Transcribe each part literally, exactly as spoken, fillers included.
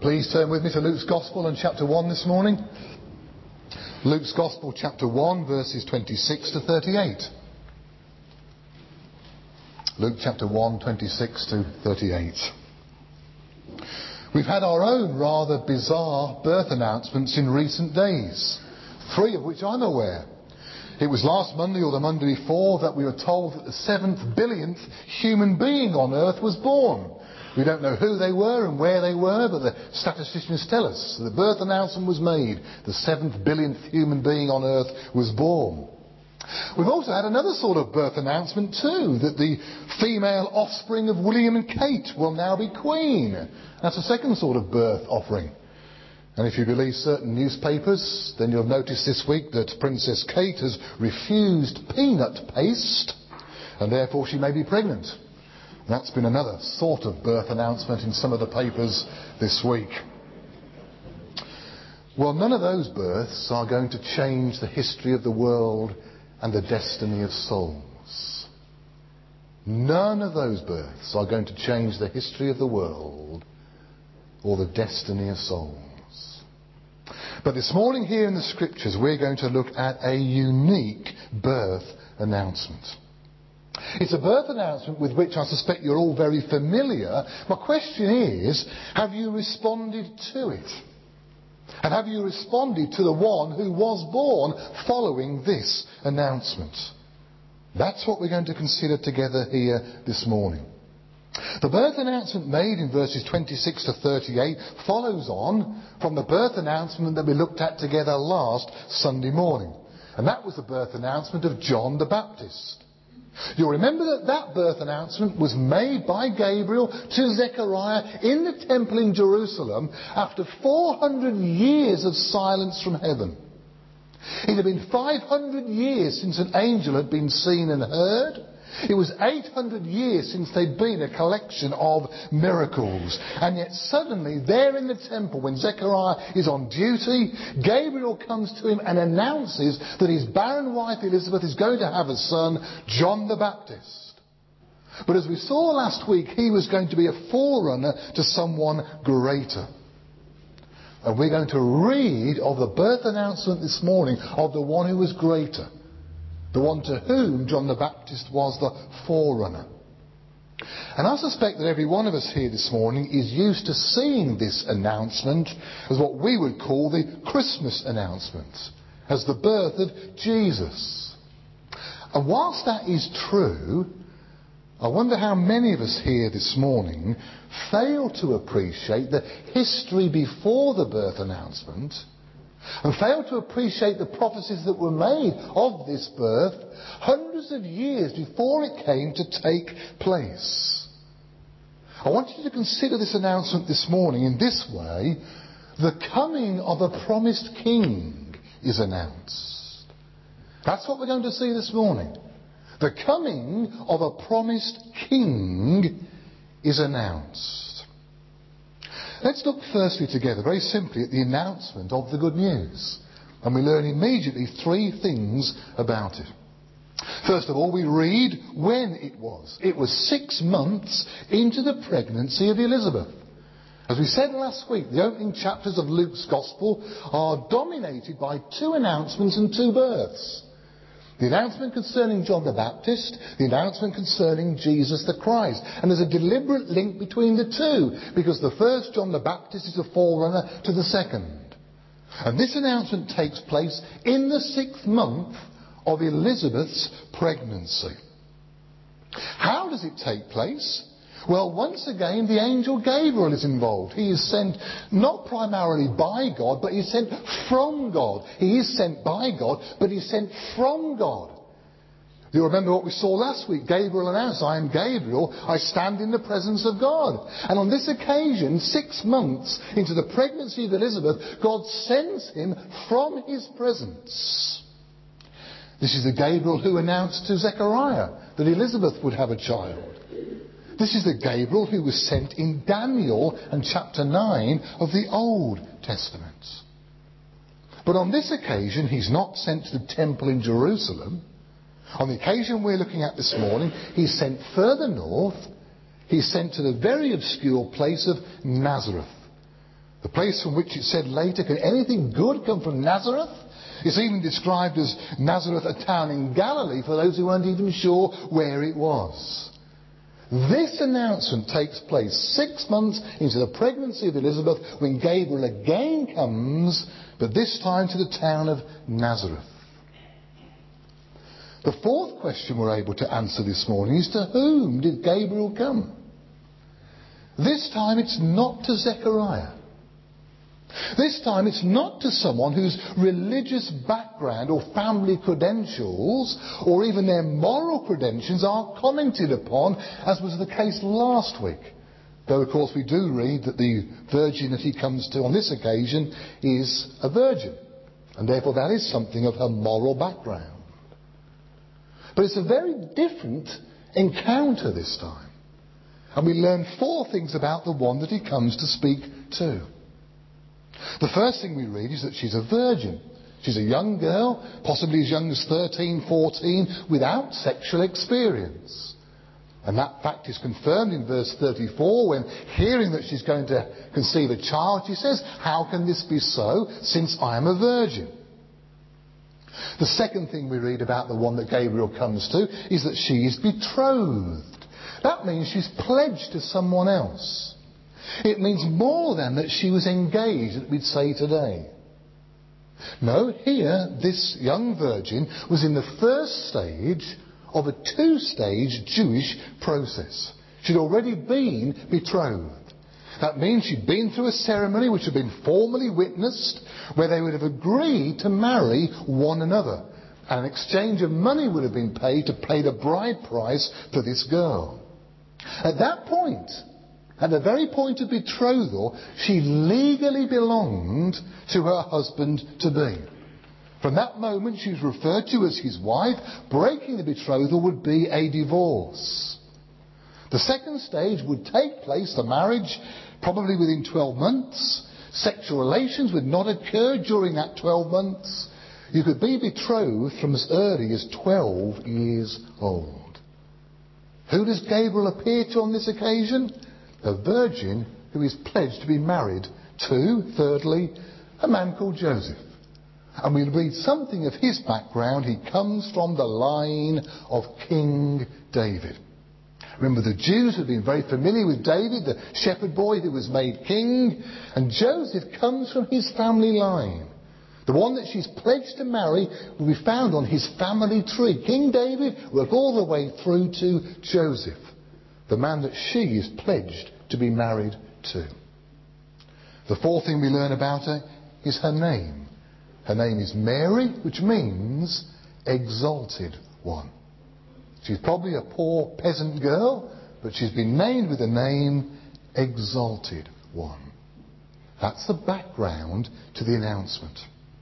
Please turn with me to Luke's Gospel and chapter one this morning. Luke's Gospel chapter one verses twenty-six to thirty-eight. Luke chapter one, twenty-six to thirty-eight. We've had our own rather bizarre birth announcements in recent days, three of which I'm aware. It was last Monday or the Monday before that we were told that the seventh billionth human being on earth was born. We don't know who they were and where they were, but the statisticians tell us the birth announcement was made. The seventh billionth human being on earth was born. We've also had another sort of birth announcement too, that the female offspring of William and Kate will now be queen. That's a second sort of birth offering. And if you believe certain newspapers, then you'll notice this week that Princess Kate has refused peanut paste, and therefore she may be pregnant. That's been another sort of birth announcement in some of the papers this week. Well, none of those births are going to change the history of the world and the destiny of souls. None of those births are going to change the history of the world or the destiny of souls. But this morning here in the Scriptures, we're going to look at a unique birth announcement. It's a birth announcement with which I suspect you're all very familiar. My question is, have you responded to it? And have you responded to the one who was born following this announcement? That's what we're going to consider together here this morning. The birth announcement made in verses twenty-six to thirty-eight follows on from the birth announcement that we looked at together last Sunday morning. And that was the birth announcement of John the Baptist. You'll remember that that birth announcement was made by Gabriel to Zechariah in the temple in Jerusalem after four hundred years of silence from heaven. It had been five hundred years since an angel had been seen and heard. It was eight hundred years since there'd been a collection of miracles. And yet suddenly, there in the temple, when Zechariah is on duty, Gabriel comes to him and announces that his barren wife Elizabeth is going to have a son, John the Baptist. But as we saw last week, he was going to be a forerunner to someone greater. And we're going to read of the birth announcement this morning of the one who was greater. The one to whom John the Baptist was the forerunner. And I suspect that every one of us here this morning is used to seeing this announcement as what we would call the Christmas announcement, as the birth of Jesus. And whilst that is true, I wonder how many of us here this morning fail to appreciate the history before the birth announcement and fail to appreciate the prophecies that were made of this birth hundreds of years before it came to take place. I want you to consider this announcement this morning in this way. The coming of a promised king is announced. That's what we're going to see this morning. The coming of a promised king is announced. Let's look firstly together, very simply, at the announcement of the good news. And we learn immediately three things about it. First of all, we read when it was. It was six months into the pregnancy of Elizabeth. As we said last week, the opening chapters of Luke's Gospel are dominated by two announcements and two births. The announcement concerning John the Baptist, the announcement concerning Jesus the Christ. And there's a deliberate link between the two, because the first John the Baptist is a forerunner to the second. And this announcement takes place in the sixth month of Elizabeth's pregnancy. How does it take place? Well, once again, the angel Gabriel is involved. He is sent not primarily by God, but he's sent from God. He is sent by God, but he's sent from God. You'll remember what we saw last week. Gabriel announced, I am Gabriel, I stand in the presence of God. And on this occasion, six months into the pregnancy of Elizabeth, God sends him from his presence. This is the Gabriel who announced to Zechariah that Elizabeth would have a child. This is the Gabriel who was sent in Daniel and chapter nine of the Old Testament. But on this occasion, he's not sent to the temple in Jerusalem. On the occasion we're looking at this morning, he's sent further north. He's sent to the very obscure place of Nazareth. The place from which it said later, can anything good come from Nazareth? It's even described as Nazareth, a town in Galilee, for those who weren't even sure where it was. This announcement takes place six months into the pregnancy of Elizabeth, when Gabriel again comes, but this time to the town of Nazareth. The fourth question we're able to answer this morning is, to whom did Gabriel come? This time it's not to Zechariah. This time it's not to someone whose religious background or family credentials or even their moral credentials are commented upon, as was the case last week. Though of course we do read that the virgin that he comes to on this occasion is a virgin, and therefore that is something of her moral background. But it's a very different encounter this time. And we learn four things about the one that he comes to speak to. The first thing we read is that she's a virgin. She's a young girl, possibly as young as thirteen, fourteen, without sexual experience. And that fact is confirmed in verse thirty-four, when, hearing that she's going to conceive a child, she says, "How can this be so, since I am a virgin?" The second thing we read about the one that Gabriel comes to is that she is betrothed. That means she's pledged to someone else. It means more than that she was engaged, that we'd say today. No, here, this young virgin was in the first stage of a two-stage Jewish process. She'd already been betrothed. That means she'd been through a ceremony which had been formally witnessed, where they would have agreed to marry one another. And an exchange of money would have been paid to pay the bride price for this girl. At that point, at the very point of betrothal, she legally belonged to her husband-to-be. From that moment she was referred to as his wife. Breaking the betrothal would be a divorce. The second stage would take place, the marriage, probably within twelve months. Sexual relations would not occur during that twelve months. You could be betrothed from as early as twelve years old. Who does Gabriel appear to on this occasion? A virgin who is pledged to be married to, thirdly, a man called Joseph. And we'll read something of his background. He comes from the line of King David. Remember, the Jews had been very familiar with David, the shepherd boy who was made king. And Joseph comes from his family line. The one that she's pledged to marry will be found on his family tree. King David worked all the way through to Joseph, the man that she is pledged to be married to. The fourth thing we learn about her is her name. Her name is Mary, which means exalted one. She's probably a poor peasant girl, but she's been named with the name Exalted One. That's the background to the announcement.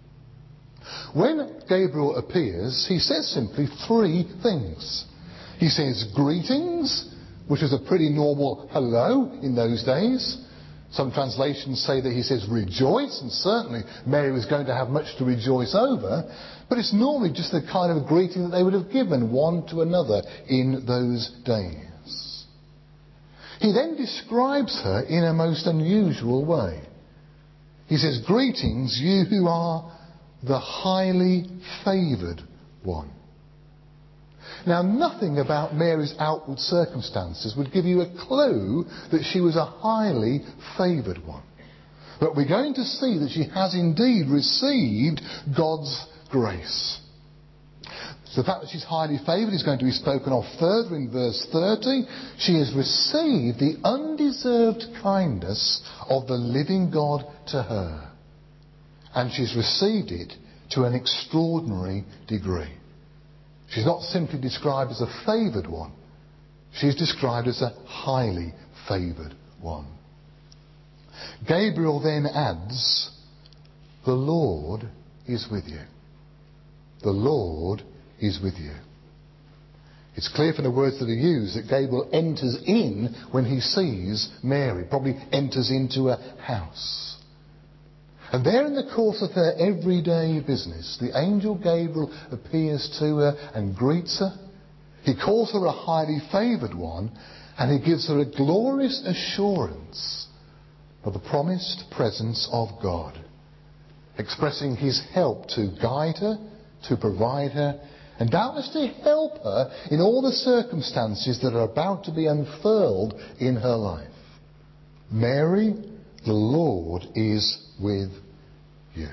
When Gabriel appears, he says simply three things. He says greetings, which is a pretty normal hello in those days. Some translations say that he says rejoice, and certainly Mary was going to have much to rejoice over, but it's normally just the kind of greeting that they would have given one to another in those days. He then describes her in a most unusual way. He says, greetings, you who are the highly favoured one. Now, nothing about Mary's outward circumstances would give you a clue that she was a highly favoured one. But we're going to see that she has indeed received God's grace. So the fact that she's highly favoured is going to be spoken of further in verse thirty. She has received the undeserved kindness of the living God to her. And she's received it to an extraordinary degree. She's not simply described as a favoured one. She's described as a highly favoured one. Gabriel then adds, the Lord is with you. The Lord is with you. It's clear from the words that are used that Gabriel enters in when he sees Mary, probably enters into a house. And there in the course of her everyday business, the angel Gabriel appears to her and greets her. He calls her a highly favoured one, and he gives her a glorious assurance of the promised presence of God, expressing his help to guide her, to provide her, and doubtless to help her in all the circumstances that are about to be unfurled in her life. Mary, the Lord is with you.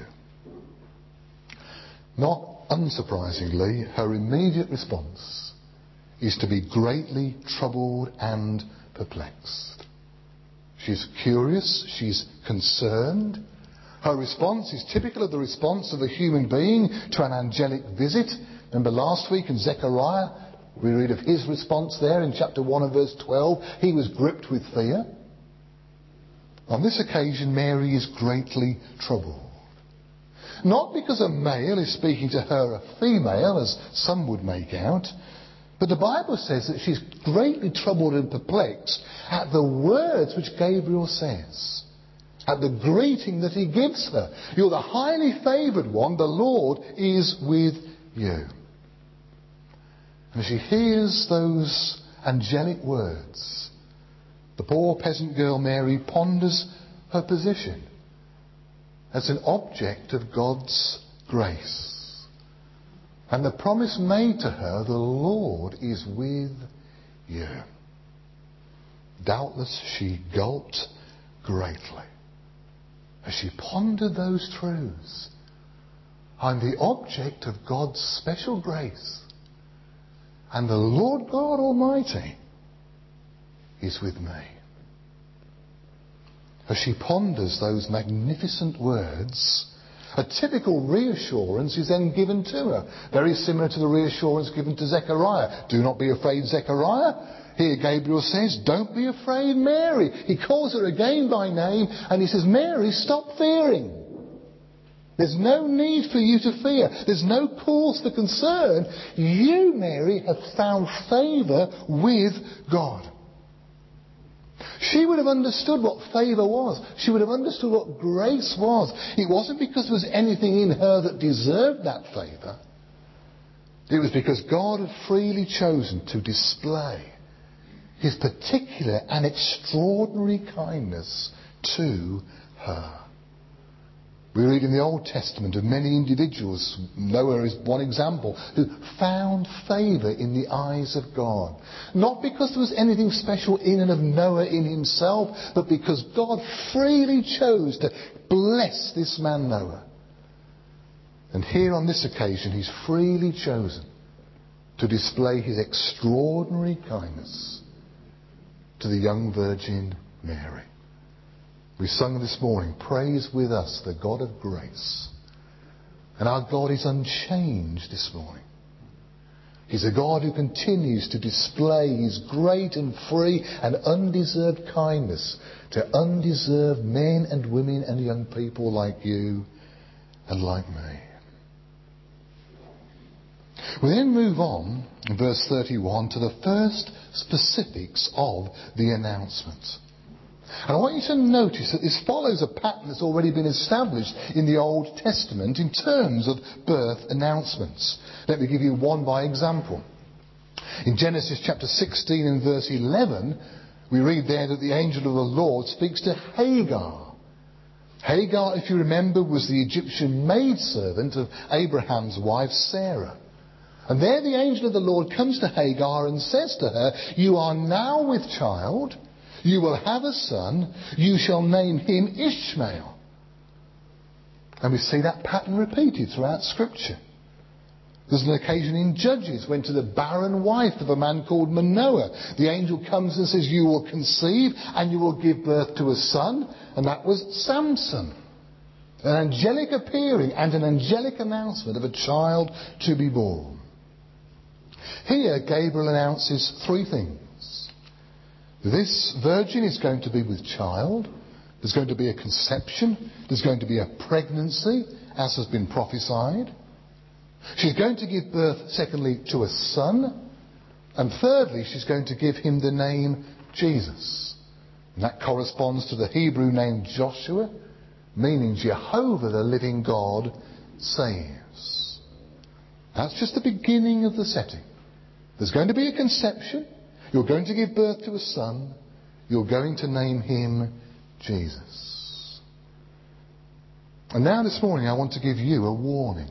Not unsurprisingly, her immediate response is to be greatly troubled and perplexed. She's curious, she's concerned. Her response is typical of the response of a human being to an angelic visit. Remember last week in Zechariah, we read of his response there in chapter one and verse twelve. He was gripped with fear. On this occasion, Mary is greatly troubled. Not because a male is speaking to her a female, as some would make out, but the Bible says that she's greatly troubled and perplexed at the words which Gabriel says, at the greeting that he gives her. You're the highly favoured one, the Lord is with you. And she hears those angelic words. The poor peasant girl Mary ponders her position as an object of God's grace. And the promise made to her, the Lord is with you. Doubtless she gulped greatly as she pondered those truths. I'm the object of God's special grace. And the Lord God Almighty is with me. As she ponders those magnificent words, a typical reassurance is then given to her. Very similar to the reassurance given to Zechariah. Do not be afraid, Zechariah. Here Gabriel says, don't be afraid, Mary. He calls her again by name and he says, Mary, stop fearing. There's no need for you to fear. There's no cause for concern. You, Mary, have found favour with God. She would have understood what favour was. She would have understood what grace was. It wasn't because there was anything in her that deserved that favour. It was because God had freely chosen to display his particular and extraordinary kindness to her. We read in the Old Testament of many individuals, Noah is one example, who found favour in the eyes of God. Not because there was anything special in and of Noah in himself, but because God freely chose to bless this man Noah. And here on this occasion, he's freely chosen to display his extraordinary kindness to the young virgin Mary. We sung this morning, praise with us the God of grace. And our God is unchanged this morning. He's a God who continues to display his great and free and undeserved kindness to undeserved men and women and young people like you and like me. We then move on in verse thirty-one to the first specifics of the announcement. And I want you to notice that this follows a pattern that's already been established in the Old Testament in terms of birth announcements. Let me give you one by example. In Genesis chapter sixteen and verse eleven, we read there that the angel of the Lord speaks to Hagar. Hagar, if you remember, was the Egyptian maidservant of Abraham's wife Sarah. And there the angel of the Lord comes to Hagar and says to her, you are now with child. You will have a son. You shall name him Ishmael. And we see that pattern repeated throughout Scripture. There's an occasion in Judges when to the barren wife of a man called Manoah, the angel comes and says, you will conceive and you will give birth to a son. And that was Samson. An angelic appearing and an angelic announcement of a child to be born. Here Gabriel announces three things. This virgin is going to be with child. There's going to be a conception. There's going to be a pregnancy, as has been prophesied. She's going to give birth, secondly, to a son. And thirdly, she's going to give him the name Jesus. And that corresponds to the Hebrew name Joshua, meaning Jehovah, the living God, saves. That's just the beginning of the setting. There's going to be a conception. You're going to give birth to a son. You're going to name him Jesus. And now this morning I want to give you a warning.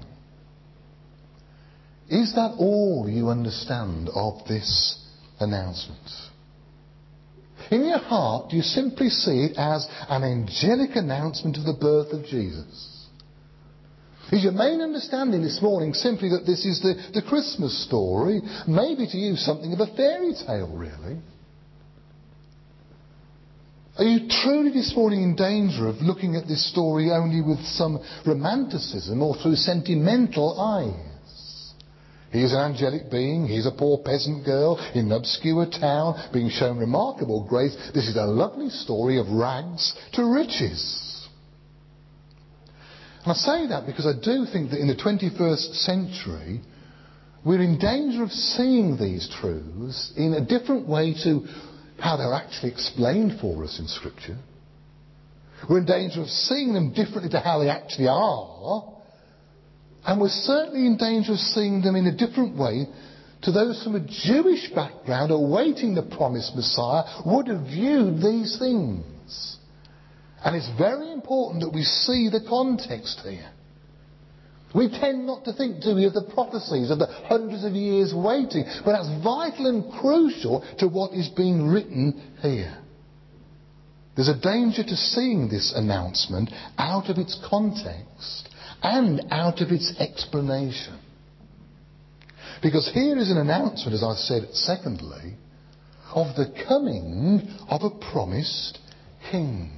Is that all you understand of this announcement? In your heart, do you simply see it as an angelic announcement of the birth of Jesus? Is your main understanding this morning simply that this is the, the Christmas story, maybe to you something of a fairy tale, really? Are you truly this morning in danger of looking at this story only with some romanticism or through sentimental eyes? He is an angelic being, he's a poor peasant girl in an obscure town being shown remarkable grace. This is a lovely story of rags to riches. And I say that because I do think that in the twenty-first century we're in danger of seeing these truths in a different way to how they're actually explained for us in Scripture. We're in danger of seeing them differently to how they actually are. And we're certainly in danger of seeing them in a different way to those from a Jewish background awaiting the promised Messiah would have viewed these things. And it's very important that we see the context here. We tend not to think, do we, of the prophecies of the hundreds of years waiting, but that's vital and crucial to what is being written here. There's a danger to seeing this announcement out of its context and out of its explanation. Because here is an announcement, as I said, secondly, of the coming of a promised king.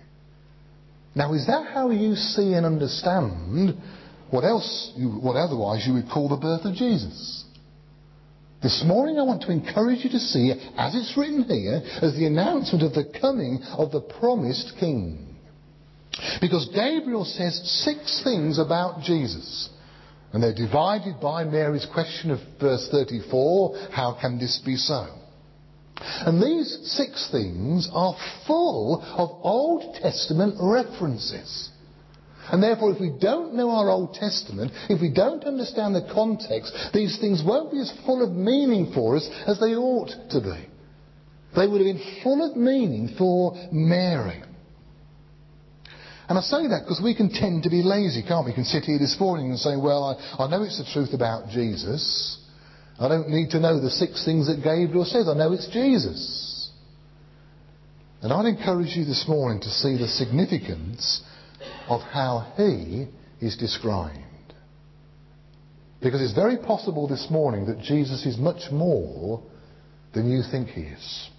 Now, is that how you see and understand what else, you, what otherwise you would call the birth of Jesus? This morning I want to encourage you to see, as it's written here, as the announcement of the coming of the promised king. Because Gabriel says six things about Jesus. And they're divided by Mary's question of verse thirty-four, how can this be so? And these six things are full of Old Testament references. And therefore, if we don't know our Old Testament, if we don't understand the context, these things won't be as full of meaning for us as they ought to be. They would have been full of meaning for Mary. And I say that because we can tend to be lazy, can't we? We can sit here this morning and say, well, I, I know it's the truth about Jesus. I don't need to know the six things that Gabriel says. I know it's Jesus. And I'd encourage you this morning to see the significance of how he is described. Because it's very possible this morning that Jesus is much more than you think he is.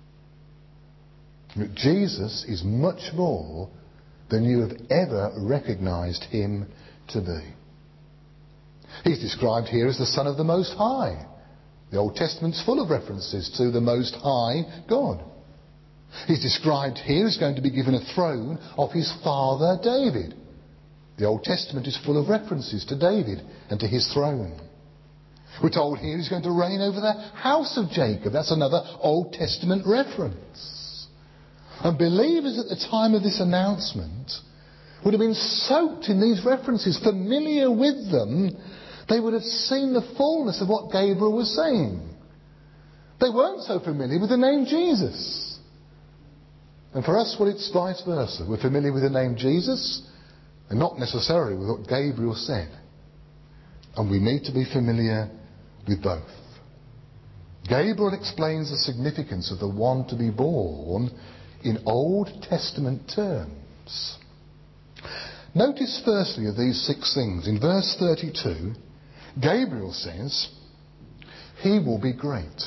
That Jesus is much more than you have ever recognized him to be. He's described here as the Son of the Most High. The Old Testament's full of references to the Most High God. He's described here as going to be given a throne of his father David. The Old Testament is full of references to David and to his throne. We're told here he's going to reign over the house of Jacob. That's another Old Testament reference. And believers at the time of this announcement would have been soaked in these references, familiar with them. They would have seen the fullness of what Gabriel was saying. They weren't so familiar with the name Jesus. And for us, well, it's vice versa. We're familiar with the name Jesus and not necessarily with what Gabriel said. And we need to be familiar with both. Gabriel explains the significance of the one to be born in Old Testament terms. Notice firstly of these six things. In verse thirty-two, Gabriel says, he will be great.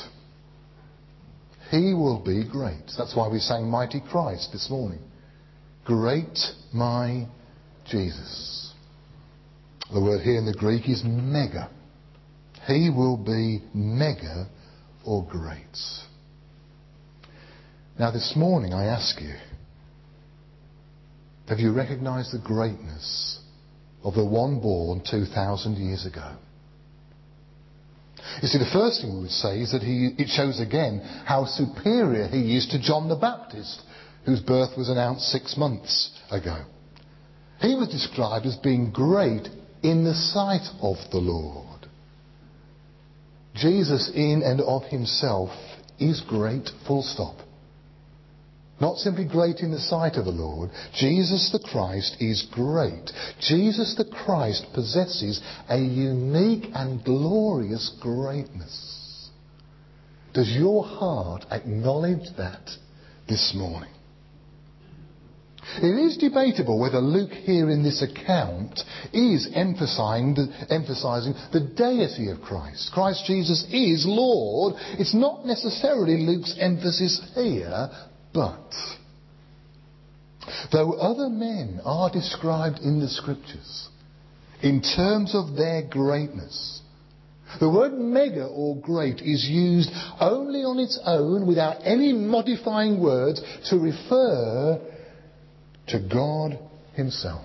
He will be great. That's why we sang Mighty Christ this morning. Great my Jesus. The word here in the Greek is mega. He will be mega or great. Now this morning I ask you, have you recognized the greatness of the one born two thousand years ago? You see, the first thing we would say is that he, it shows again how superior he is to John the Baptist, whose birth was announced six months ago. He was described as being great in the sight of the Lord. Jesus in and of himself is great, full stop. Not simply great in the sight of the Lord. Jesus the Christ is great. Jesus the Christ possesses a unique and glorious greatness. Does your heart acknowledge that this morning? It is debatable whether Luke here in this account is emphasizing the, emphasizing the deity of Christ. Christ Jesus is Lord. It's not necessarily Luke's emphasis here, but though other men are described in the Scriptures in terms of their greatness, the word mega or great is used only on its own without any modifying words to refer to God himself.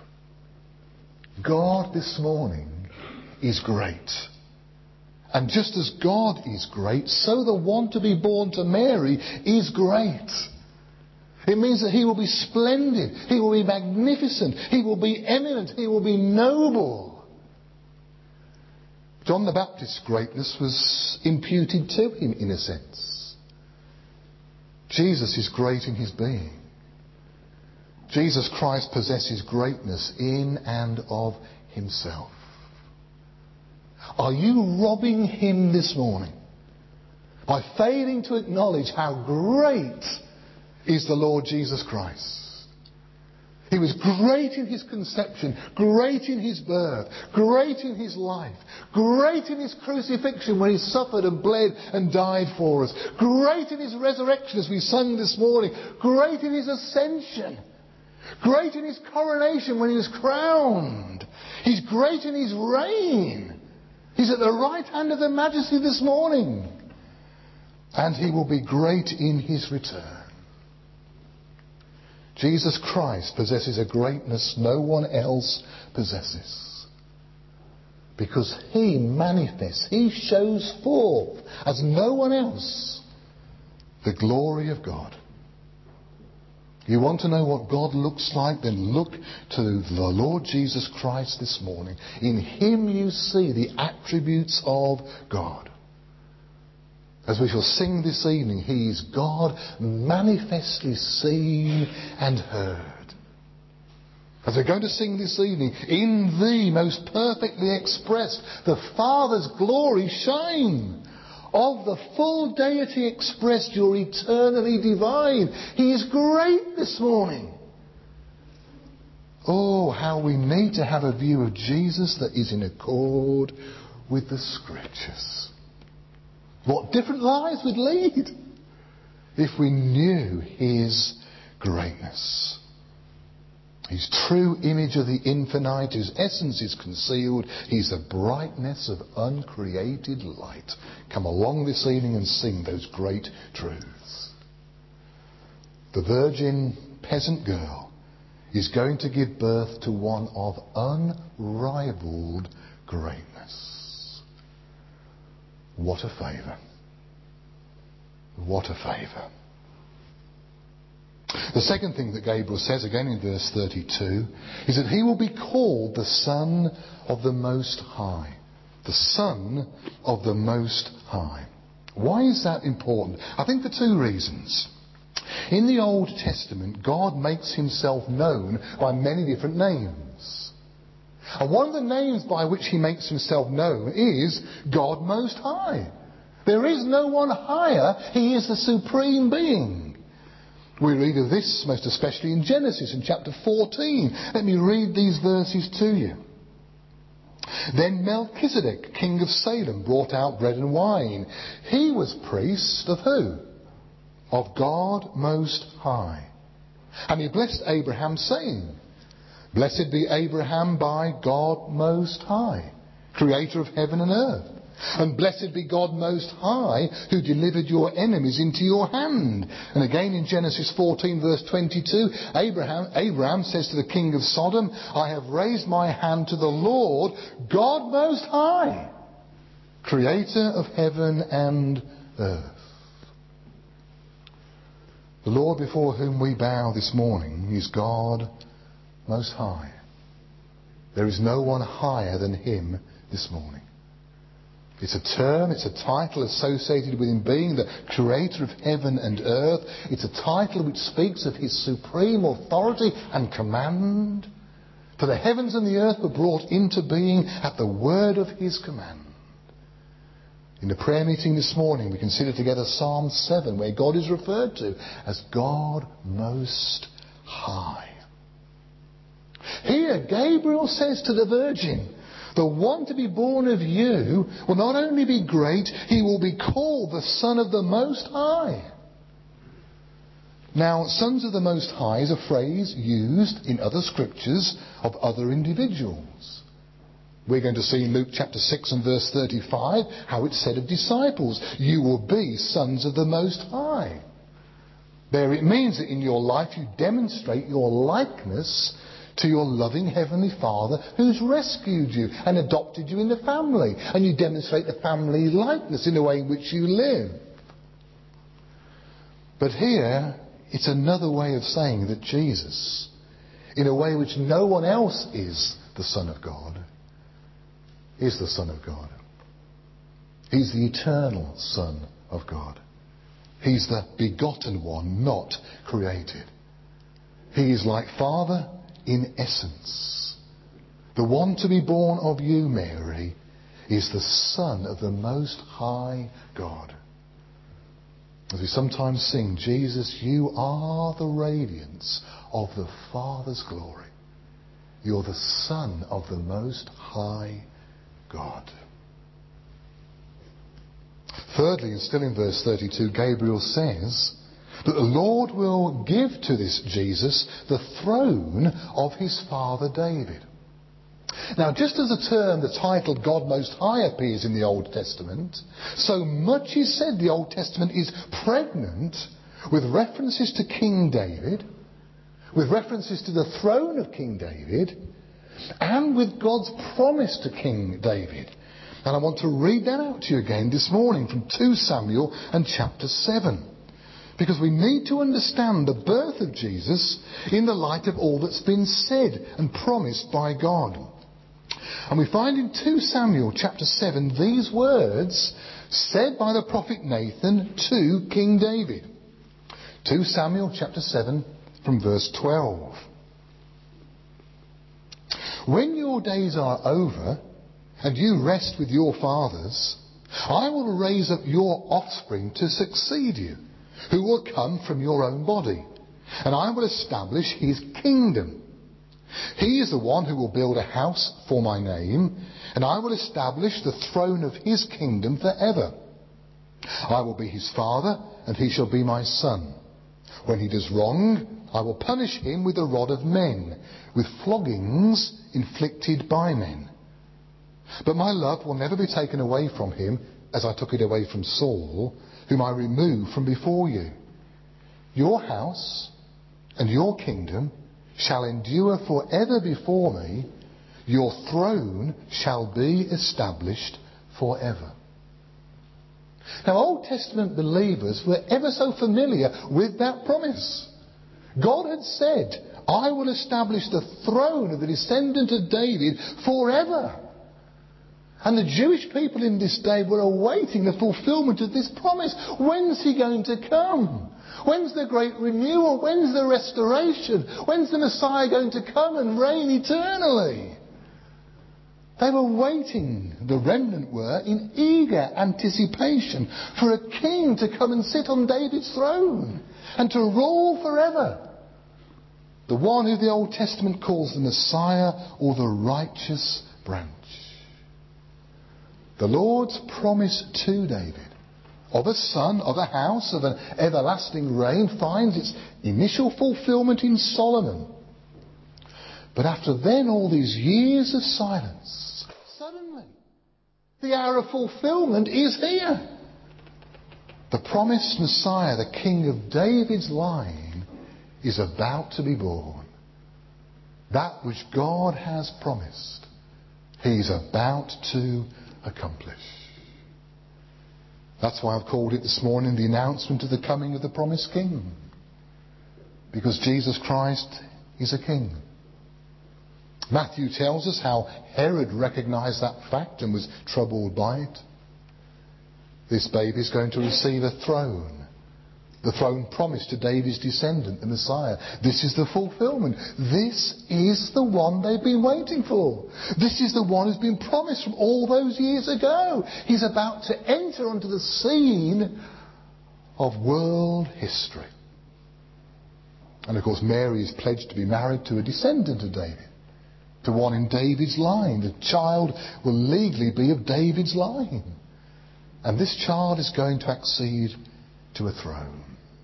God this morning is great. And just as God is great, so the one to be born to Mary is great. It means that he will be splendid, he will be magnificent, he will be eminent, he will be noble. John the Baptist's greatness was imputed to him in a sense. Jesus is great in his being. Jesus Christ possesses greatness in and of himself. Are you robbing him this morning by failing to acknowledge how great is the Lord Jesus Christ? He was great in his conception, great in his birth, great in his life, great in his crucifixion when he suffered and bled and died for us, great in his resurrection as we sung this morning, great in his ascension, great in his coronation when he was crowned. He's great in his reign. He's at the right hand of the Majesty this morning. And he will be great in his return. Jesus Christ possesses a greatness no one else possesses. Because he manifests, he shows forth as no one else the glory of God. You want to know what God looks like? Then look to the Lord Jesus Christ this morning. In him you see the attributes of God. As we shall sing this evening, he is God manifestly seen and heard. As we're going to sing this evening, in thee most perfectly expressed, the Father's glory shine. Of the full deity expressed, you're eternally divine. He is great this morning. Oh, how we need to have a view of Jesus that is in accord with the Scriptures. What different lives we'd lead if we knew his greatness. His true image of the infinite, whose essence is concealed. He's the brightness of uncreated light. Come along this evening and sing those great truths. The virgin peasant girl is going to give birth to one of unrivaled greatness. What a favour. What a favour. The second thing that Gabriel says, again in verse thirty-two, is that he will be called the Son of the Most High. The Son of the Most High. Why is that important? I think for two reasons. In the Old Testament, God makes himself known by many different names. And one of the names by which he makes himself known is God Most High. There is no one higher. He is the supreme being. We read of this most especially in Genesis in chapter fourteen. Let me read these verses to you. Then Melchizedek, king of Salem, brought out bread and wine. He was priest of who? Of God Most High. And he blessed Abraham, saying, Blessed be Abraham by God Most High, creator of heaven and earth. And blessed be God Most High, who delivered your enemies into your hand. And again in Genesis fourteen verse twenty-two, Abraham, Abraham says to the king of Sodom, I have raised my hand to the Lord, God Most High, creator of heaven and earth. The Lord before whom we bow this morning is God Most High. There is no one higher than him this morning. It's a term, it's a title associated with him being the creator of heaven and earth. It's a title which speaks of his supreme authority and command. For the heavens and the earth were brought into being at the word of his command. In the prayer meeting this morning, we consider together Psalm seven, where God is referred to as God Most High. Here, Gabriel says to the Virgin, the one to be born of you will not only be great, he will be called the Son of the Most High. Now, sons of the Most High is a phrase used in other scriptures of other individuals. We're going to see in Luke chapter six and verse thirty-five how it's said of disciples, you will be sons of the Most High. There it means that in your life you demonstrate your likeness to your loving Heavenly Father who's rescued you and adopted you in the family. And you demonstrate the family likeness in the way in which you live. But here, it's another way of saying that Jesus, in a way which no one else is the Son of God, is the Son of God. He's the eternal Son of God. He's the begotten one, not created. He is like Father in essence. The one to be born of you, Mary, is the Son of the Most High God. As we sometimes sing, Jesus, you are the radiance of the Father's glory. You're the Son of the Most High God. Thirdly, and still in verse thirty-two, Gabriel says that the Lord will give to this Jesus the throne of his father David. Now, just as the term, the title God Most High appears in the Old Testament, so much is said the Old Testament is pregnant with references to King David, with references to the throne of King David, and with God's promise to King David. And I want to read that out to you again this morning from Second Samuel and chapter seven. Because we need to understand the birth of Jesus in the light of all that's been said and promised by God. And we find in Second Samuel chapter seven these words said by the prophet Nathan to King David. Second Samuel chapter seven from verse twelve. When your days are over and you rest with your fathers, I will raise up your offspring to succeed you, who will come from your own body, and I will establish his kingdom. He is the one who will build a house for my name, and I will establish the throne of his kingdom forever. I will be his father, and he shall be my son. When he does wrong, I will punish him with the rod of men, with floggings inflicted by men. But my love will never be taken away from him, as I took it away from Saul, whom I removed from before you. Your house and your kingdom shall endure forever before me. Your throne shall be established forever. Now, Old Testament believers were ever so familiar with that promise. God had said, I will establish the throne of the descendant of David forever. And the Jewish people in this day were awaiting the fulfillment of this promise. When's he going to come? When's the great renewal? When's the restoration? When's the Messiah going to come and reign eternally? They were waiting, the remnant were, in eager anticipation for a king to come and sit on David's throne and to rule forever. The one who the Old Testament calls the Messiah or the righteous branch. The Lord's promise to David of a son, of a house, of an everlasting reign finds its initial fulfillment in Solomon. But after then all these years of silence, suddenly the hour of fulfillment is here. The promised Messiah, the King of David's line, is about to be born. That which God has promised, he's about to accomplish. That's why I've called it this morning the announcement of the coming of the promised King. Because Jesus Christ is a King. Matthew tells us how Herod recognized that fact and was troubled by it. This baby is going to receive a throne. The throne promised to David's descendant, the Messiah. This is the fulfillment. This is the one they've been waiting for. This is the one who's been promised from all those years ago. He's about to enter onto the scene of world history. And of course Mary is pledged to be married to a descendant of David, to one in David's line. The child will legally be of David's line. And this child is going to accede to a throne.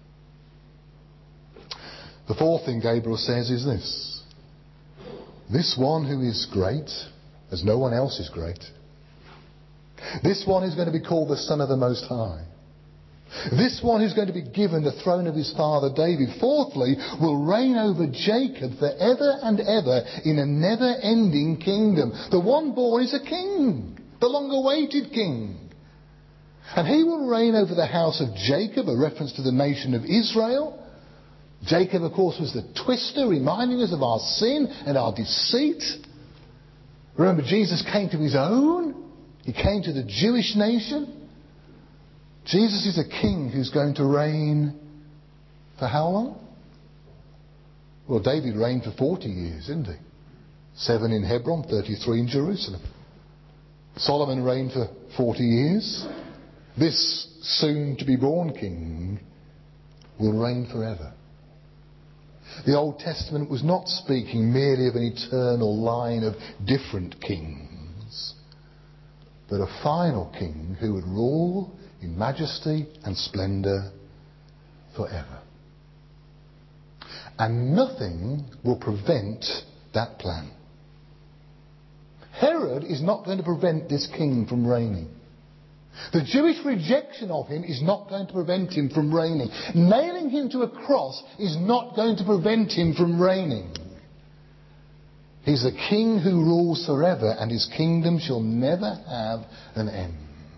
The fourth thing Gabriel says is this: this one who is great, as no one else is great, this one is going to be called the Son of the Most High. This one who's going to be given the throne of his father David, fourthly, will reign over Jacob forever and ever in a never-ending kingdom. The one born is a king, the long-awaited king. And he will reign over the house of Jacob, a reference to the nation of Israel. Jacob, of course, was the twister, reminding us of our sin and our deceit. Remember, Jesus came to his own. He came to the Jewish nation. Jesus is a king who's going to reign for how long? Well, David reigned for forty years, didn't he? Seven in Hebron, thirty-three in Jerusalem. Solomon reigned for forty years. This soon-to-be-born king will reign forever. The Old Testament was not speaking merely of an eternal line of different kings, but a final king who would rule in majesty and splendour forever. And nothing will prevent that plan. Herod is not going to prevent this king from reigning. The Jewish rejection of him is not going to prevent him from reigning. Nailing him to a cross is not going to prevent him from reigning. He's a king who rules forever, and his kingdom shall never have an end.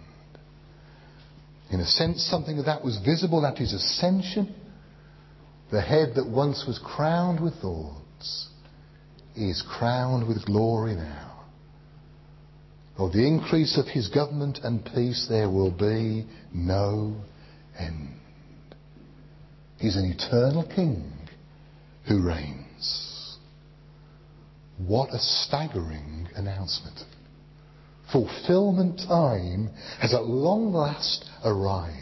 In a sense, something of that was visible at his ascension. The head that once was crowned with thorns is crowned with glory now. Of the increase of his government and peace there will be no end. He's an eternal king who reigns. What a staggering announcement. Fulfillment time has at long last arrived.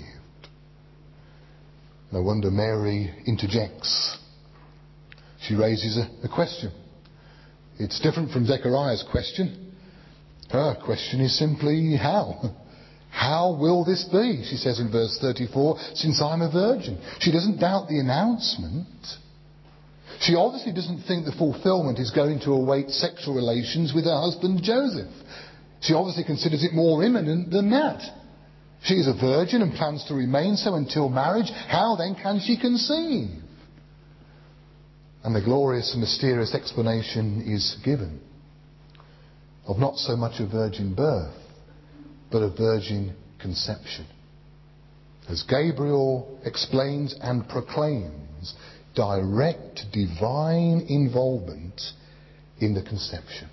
No wonder Mary interjects. She raises a, a question. It's different from Zechariah's question. Her question is simply, how? How will this be? She says in verse thirty-four, since I'm a virgin. She doesn't doubt the announcement. She obviously doesn't think the fulfillment is going to await sexual relations with her husband Joseph. She obviously considers it more imminent than that. She is a virgin and plans to remain so until marriage. How then can she conceive? And the glorious and mysterious explanation is given. Of not so much a virgin birth, but a virgin conception. As Gabriel explains and proclaims, direct divine involvement in the conception.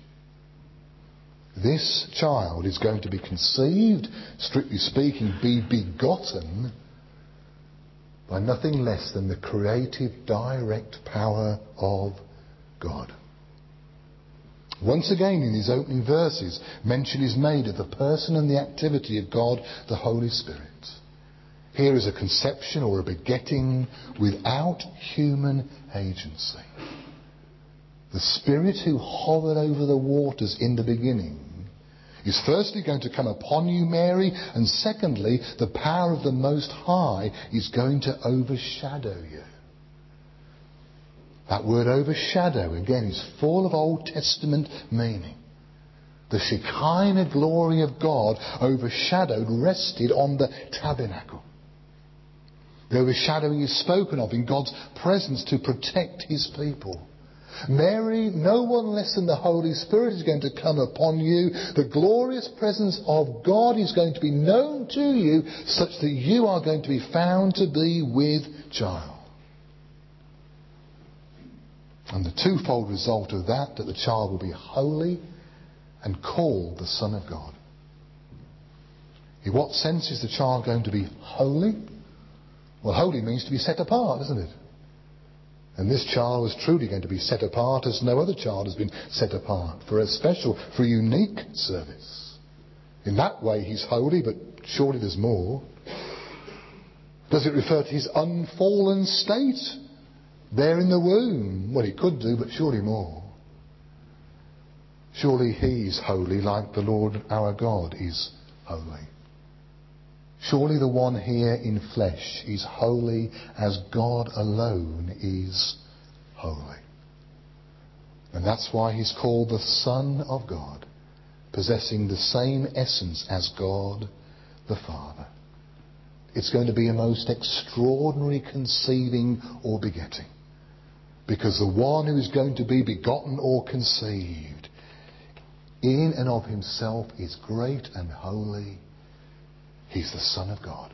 This child is going to be conceived, strictly speaking, be begotten by nothing less than the creative, direct power of God. Once again, in these opening verses, mention is made of the person and the activity of God, the Holy Spirit. Here is a conception or a begetting without human agency. The Spirit who hovered over the waters in the beginning is firstly going to come upon you, Mary, and secondly, the power of the Most High is going to overshadow you. That word overshadow, again, is full of Old Testament meaning. The Shekinah glory of God overshadowed, rested on the tabernacle. The overshadowing is spoken of in God's presence to protect his people. Mary, no one less than the Holy Spirit is going to come upon you. The glorious presence of God is going to be known to you, such that you are going to be found to be with child. And the twofold result of that, that the child will be holy and called the Son of God. In what sense is the child going to be holy? Well, holy means to be set apart, doesn't it? And this child was truly going to be set apart as no other child has been set apart, for a special, for a unique service. In that way he's holy, but surely there's more. Does it refer to his unfallen state there in the womb? Well, it could do, but surely more. Surely he's holy like the Lord our God is holy. Surely the one here in flesh is holy as God alone is holy. And that's why he's called the Son of God, possessing the same essence as God the Father. It's going to be a most extraordinary conceiving or begetting, because the one who is going to be begotten or conceived in and of himself is great and holy. He's the Son of God.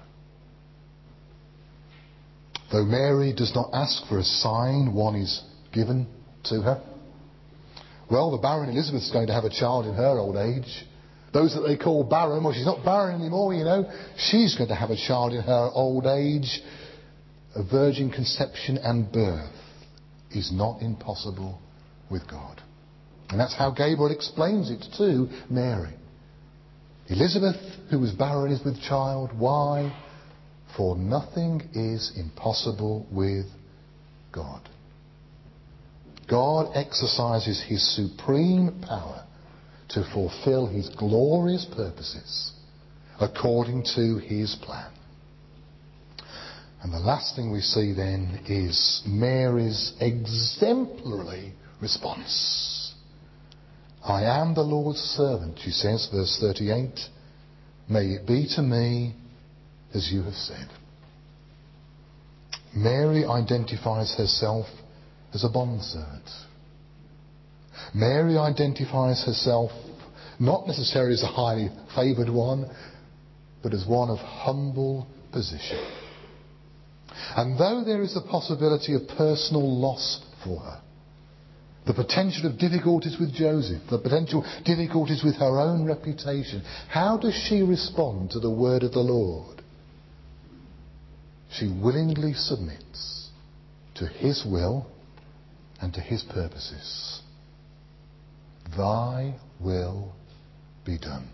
Though Mary does not ask for a sign, one is given to her. Well, the barren Elizabeth is going to have a child in her old age. Those that they call barren, well, she's not barren anymore, you know. She's going to have a child in her old age. A virgin conception and birth is not impossible with God. And that's how Gabriel explains it to Mary. Elizabeth, who was barren, is with child. Why? For nothing is impossible with God. God exercises his supreme power to fulfill his glorious purposes according to his plan. And the last thing we see then is Mary's exemplary response. I am the Lord's servant, she says, verse thirty-eight. May it be to me as you have said. Mary identifies herself as a bondservant. Mary identifies herself not necessarily as a highly favoured one, but as one of humble position. And though there is the possibility of personal loss for her, the potential of difficulties with Joseph, the potential difficulties with her own reputation, how does she respond to the word of the Lord? She willingly submits to his will and to his purposes. Thy will be done.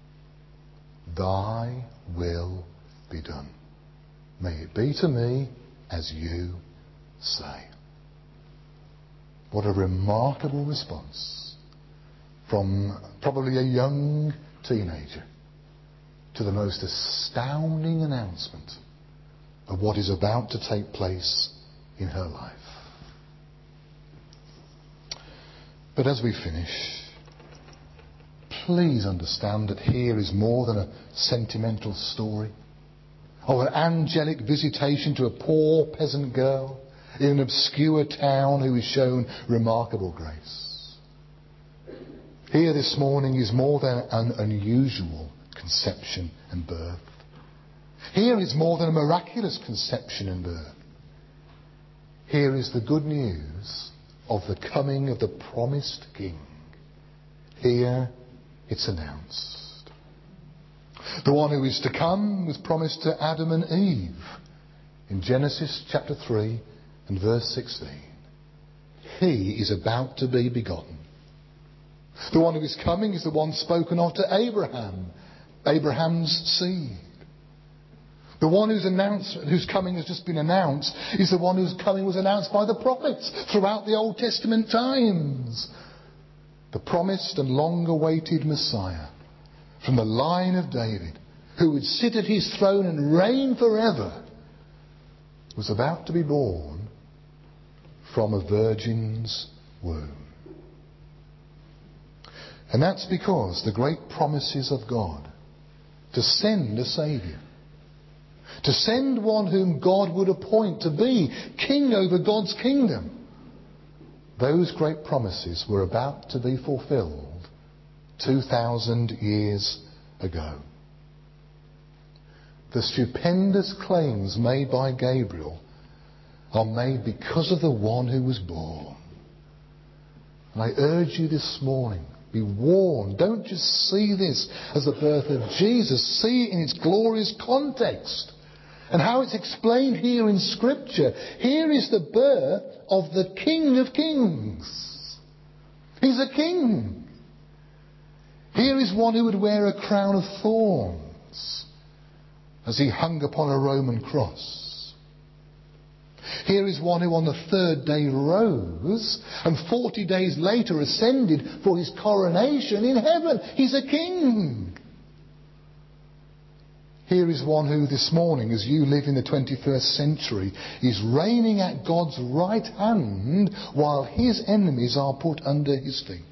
Thy will be done. May it be to me as you say. What a remarkable response from probably a young teenager to the most astounding announcement of what is about to take place in her life. But as we finish, please understand that here is more than a sentimental story of an angelic visitation to a poor peasant girl in an obscure town who is shown remarkable grace. Here this morning is more than an unusual conception and birth. Here is more than a miraculous conception and birth. Here is the good news of the coming of the promised King. Here it's announced. The one who is to come was promised to Adam and Eve in Genesis chapter three and verse sixteen. He is about to be begotten. The one who is coming is the one spoken of to Abraham, Abraham's seed. The one whose announcement, whose coming has just been announced, is the one whose coming was announced by the prophets throughout the Old Testament times. The promised and long-awaited Messiah from the line of David, who would sit at his throne and reign forever, was about to be born from a virgin's womb. And that's because the great promises of God to send a Saviour, to send one whom God would appoint to be king over God's kingdom, those great promises were about to be fulfilled two thousand years ago. The stupendous claims made by Gabriel are made because of the one who was born. And I urge you this morning Be warned. Don't just see this as the birth of Jesus. See it in its glorious context. And how it's explained here in Scripture. Here is the birth of the King of Kings. He's a king. Here is one who would wear a crown of thorns as he hung upon a Roman cross. Here is one who on the third day rose and forty days later ascended for his coronation in heaven. He's a king. Here is one who this morning, as you live in the twenty-first century, is reigning at God's right hand while his enemies are put under his feet.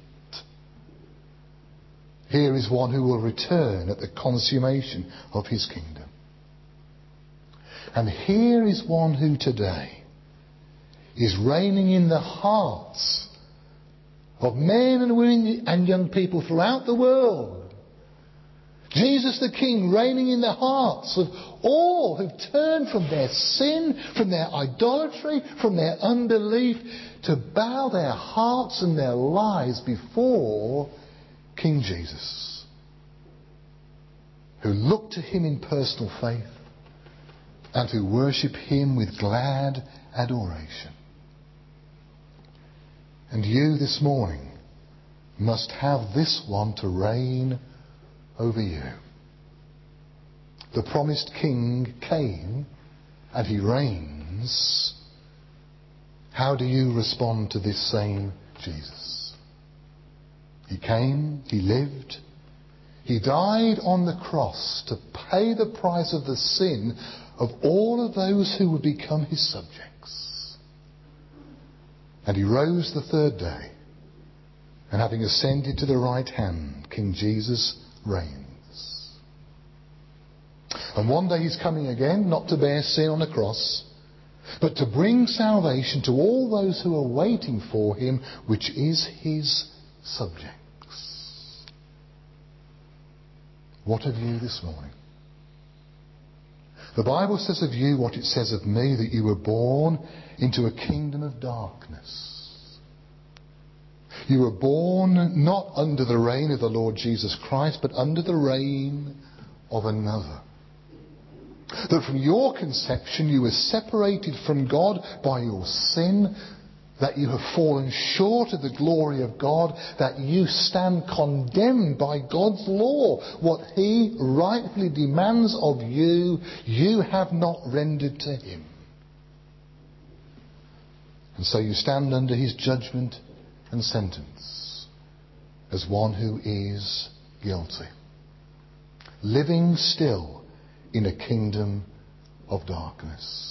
Here is one who will return at the consummation of his kingdom. And here is one who today is reigning in the hearts of men and women and young people throughout the world. Jesus the King reigning in the hearts of all who've turned from their sin, from their idolatry, from their unbelief, to bow their hearts and their lives before King Jesus, who look to him in personal faith and who worship him with glad adoration. And you this morning must have this one to reign over you. The promised King came and he reigns. How do you respond to this same Jesus? He came, he lived, he died on the cross to pay the price of the sin of all of those who would become his subjects. And he rose the third day, and having ascended to the right hand, King Jesus reigns. And one day he's coming again, not to bear sin on a cross, but to bring salvation to all those who are waiting for him, which is his subjects. What of you this morning? The Bible says of you what it says of me, that you were born into a kingdom of darkness. You were born not under the reign of the Lord Jesus Christ, but under the reign of another. That from your conception you were separated from God by your sin, that you have fallen short of the glory of God, that you stand condemned by God's law. What he rightfully demands of you, you have not rendered to him. And so you stand under his judgment and sentence as one who is guilty, living still in a kingdom of darkness.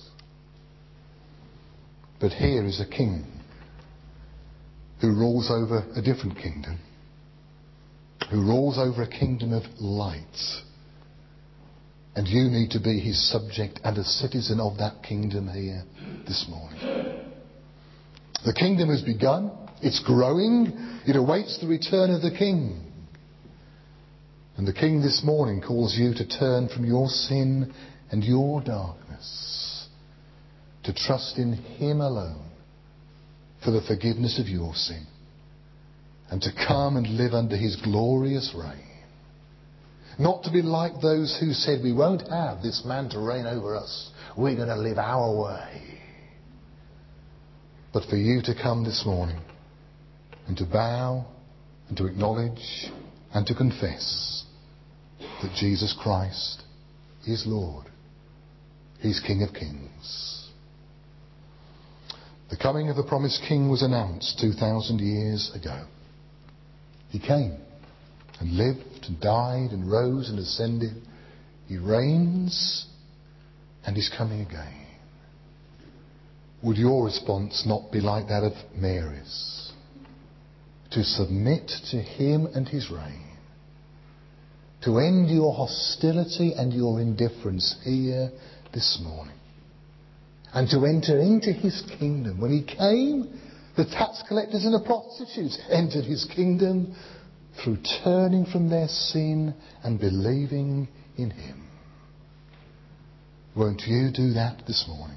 But here is a king who rules over a different kingdom, who rules over a kingdom of light. And you need to be his subject and a citizen of that kingdom here this morning. The kingdom has begun. It's growing. It awaits the return of the king. And the king this morning calls you to turn from your sin and your darkness, to trust in him alone for the forgiveness of your sin, and to come and live under his glorious reign. Not to be like those who said, we won't have this man to reign over us. We're going to live our way. But for you to come this morning and to bow and to acknowledge and to confess that Jesus Christ is Lord. He's King of Kings. The coming of the promised King was announced two thousand years ago. He came and lived and died and rose and ascended. He reigns and is coming again. Would your response not be like that of Mary's? To submit to him and his reign. To end your hostility and your indifference here this morning. And to enter into his kingdom. When he came, the tax collectors and the prostitutes entered his kingdom through turning from their sin and believing in him. Won't you do that this morning?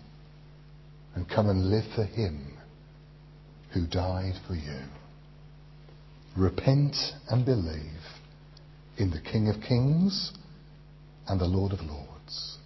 And come and live for him who died for you. Repent and believe in the King of Kings and the Lord of Lords.